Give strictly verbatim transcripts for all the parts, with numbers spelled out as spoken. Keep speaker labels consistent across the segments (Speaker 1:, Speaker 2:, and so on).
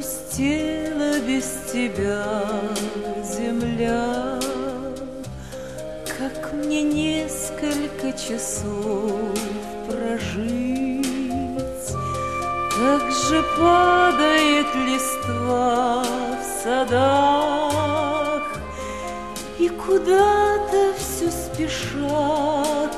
Speaker 1: опустела без тебя земля. Как мне несколько часов прожить? Как же падает листва в садах, и куда-то все спешат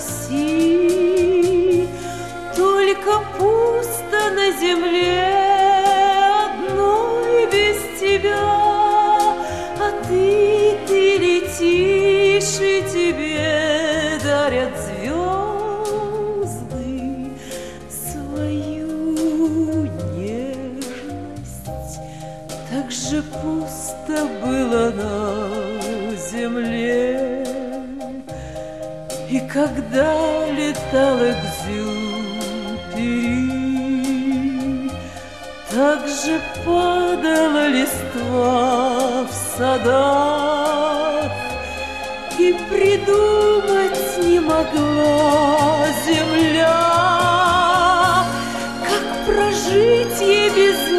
Speaker 1: такси. Только пусто на земле одной без тебя, а ты, ты летишь, и тебе дарят звезды свою нежность. Так же пусто было на земле, и когда летал Экзюпери, так же падала листва в садах, и придумать не могла земля, как прожить ей без